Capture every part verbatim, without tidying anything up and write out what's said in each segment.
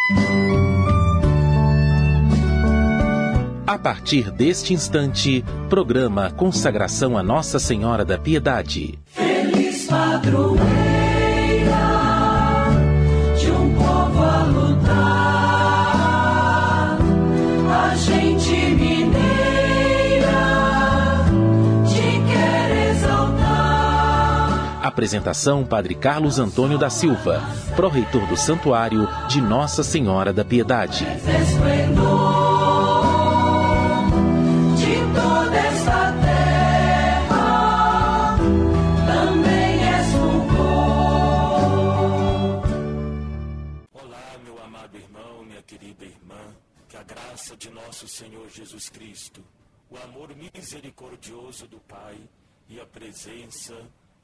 A partir deste instante, programa Consagração a Nossa Senhora da Piedade. Feliz padroeira de um povo a lutar, a gente mineira te quer exaltar. Apresentação: Padre Carlos Antônio da Silva, pró-reitor do Santuário de Nossa Senhora da Piedade. De nosso Senhor Jesus Cristo, o amor misericordioso do Pai e a presença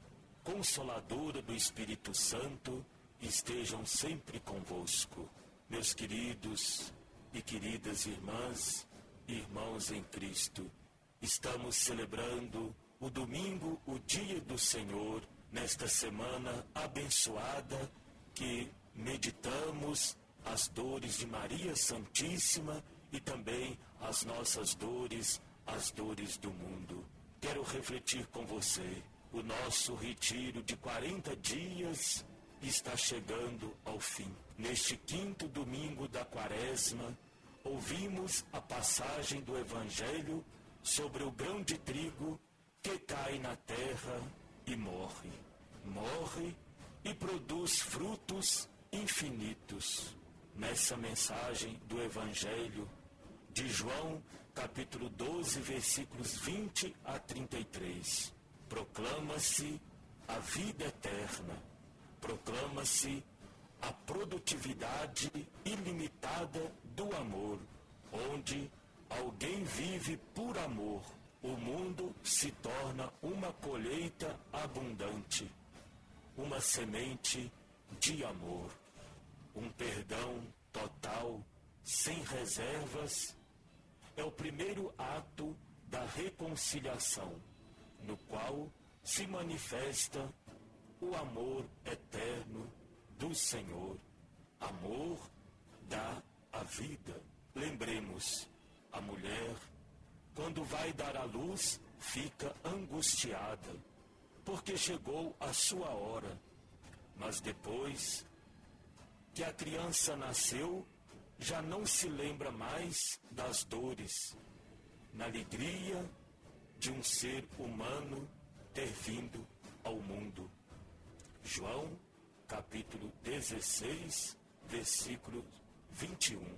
consoladora do Espírito Santo estejam sempre convosco. Meus queridos e queridas irmãs e irmãos em Cristo, estamos celebrando o domingo, o dia do Senhor, nesta semana abençoada que meditamos as dores de Maria Santíssima e também as nossas dores, as dores do mundo. Quero refletir com você. O nosso retiro de quarenta dias está chegando ao fim. Neste quinto domingo da Quaresma, ouvimos a passagem do Evangelho sobre o grão de trigo que cai na terra e morre. Morre e produz frutos infinitos. Nessa mensagem do Evangelho de João, capítulo doze, versículos vinte a trinta e três. Proclama-se a vida eterna, proclama-se a produtividade ilimitada do amor, onde alguém vive por amor, o mundo se torna uma colheita abundante, uma semente de amor, um perdão total, sem reservas. É o primeiro ato da reconciliação, no qual se manifesta o amor eterno do Senhor. Amor dá a vida. Lembremos, a mulher, quando vai dar à luz, fica angustiada, porque chegou a sua hora. Mas depois que a criança nasceu, já não se lembra mais das dores, na alegria de um ser humano ter vindo ao mundo. João, capítulo dezesseis, versículo vinte e um.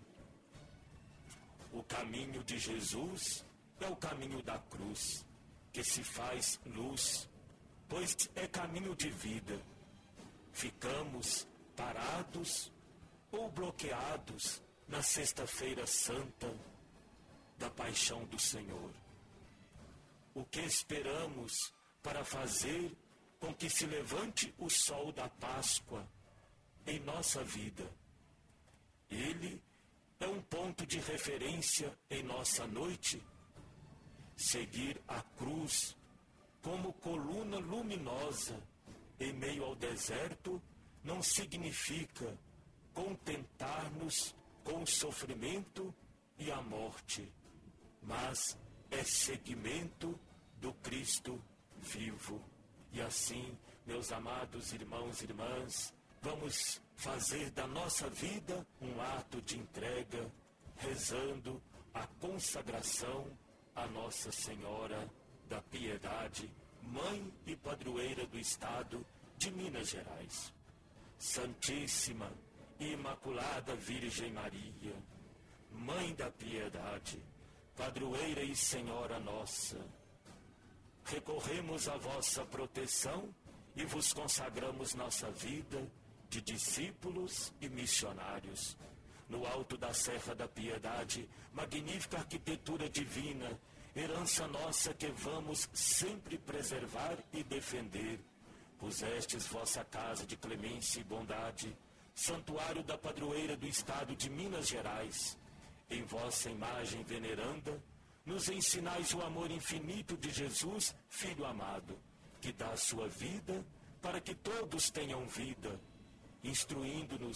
O caminho de Jesus é o caminho da cruz, que se faz luz, pois é caminho de vida. Ficamos parados ou bloqueados na Sexta-feira Santa da Paixão do Senhor. O que esperamos para fazer com que se levante o sol da Páscoa em nossa vida? Ele é um ponto de referência em nossa noite. Seguir a cruz como coluna luminosa em meio ao deserto não significa contentar-nos com o sofrimento e a morte, mas é seguimento do Cristo vivo. E assim, meus amados irmãos e irmãs, vamos fazer da nossa vida um ato de entrega, rezando a consagração à Nossa Senhora da Piedade, Mãe e Padroeira do Estado de Minas Gerais. Santíssima e Imaculada Virgem Maria, Mãe da Piedade, Padroeira e Senhora nossa, recorremos à vossa proteção e vos consagramos nossa vida de discípulos e missionários. No alto da Serra da Piedade, magnífica arquitetura divina, herança nossa que vamos sempre preservar e defender. Pusestes vossa casa de clemência e bondade, santuário da padroeira do Estado de Minas Gerais. Em vossa imagem veneranda, nos ensinais o amor infinito de Jesus, Filho amado, que dá a sua vida para que todos tenham vida, instruindo-nos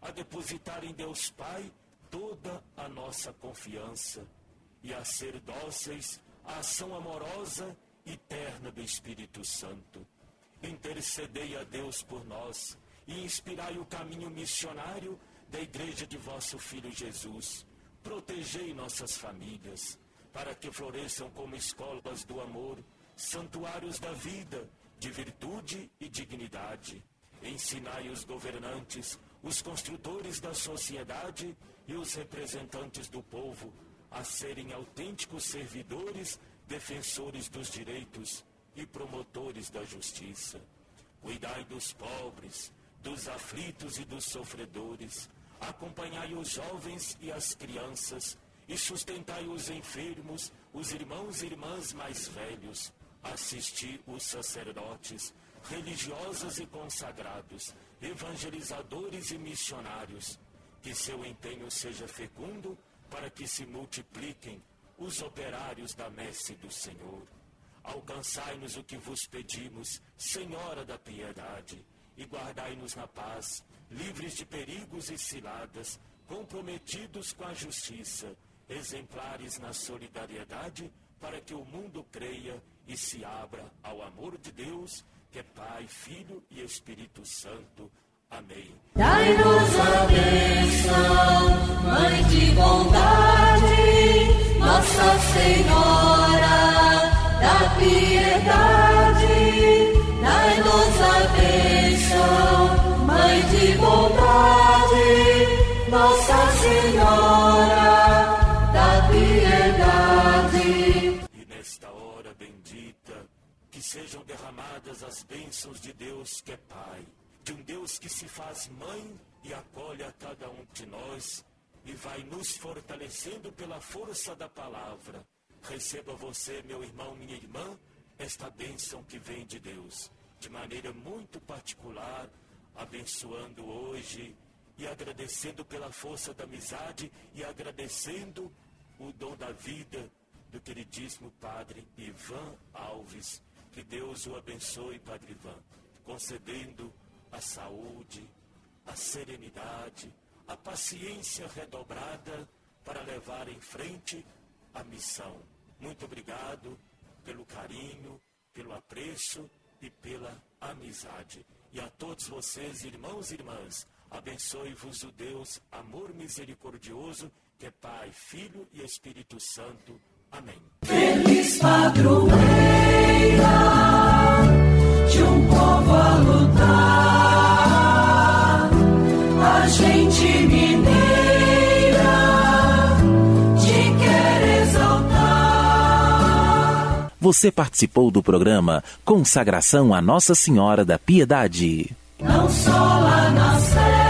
a depositar em Deus Pai toda a nossa confiança e a ser dóceis à ação amorosa e terna do Espírito Santo. Intercedei a Deus por nós e inspirai o caminho missionário da Igreja de vosso Filho Jesus. Protegei nossas famílias, para que floresçam como escolas do amor, santuários da vida, de virtude e dignidade. Ensinai os governantes, os construtores da sociedade e os representantes do povo a serem autênticos servidores, defensores dos direitos e promotores da justiça. Cuidai dos pobres, dos aflitos e dos sofredores. Acompanhai os jovens e as crianças e sustentai os enfermos, os irmãos e irmãs mais velhos. Assisti os sacerdotes, religiosas e consagrados, evangelizadores e missionários. Que seu empenho seja fecundo para que se multipliquem os operários da messe do Senhor. Alcançai-nos o que vos pedimos, Senhora da piedade, e guardai-nos na paz, livres de perigos e ciladas, comprometidos com a justiça, exemplares na solidariedade, para que o mundo creia e se abra ao amor de Deus, que é Pai, Filho e Espírito Santo. Amém. Dai-nos a bênção, Mãe de bondade, Nossa Senhora da piedade. Dai-nos a bênção, Mãe de bondade, Nossa Senhora da piedade. E nesta hora bendita, que sejam derramadas as bênçãos de Deus que é Pai, de um Deus que se faz mãe e acolhe a cada um de nós e vai nos fortalecendo pela força da palavra. Receba você, meu irmão, minha irmã, esta bênção que vem de Deus, de maneira muito particular, abençoando hoje e agradecendo pela força da amizade e agradecendo o dom da vida do queridíssimo Padre Ivan Alves. Que Deus o abençoe, Padre Ivan, concedendo a saúde, a serenidade, a paciência redobrada para levar em frente a missão. Muito obrigado pelo carinho, pelo apreço e pela amizade. E a todos vocês, irmãos e irmãs, abençoe-vos o Deus, amor misericordioso, que é Pai, Filho e Espírito Santo. Amém. Feliz padroeira de um povo a lutar, a gente mineira te quer exaltar. Você participou do programa Consagração a Nossa Senhora da Piedade. Não só lá na Sé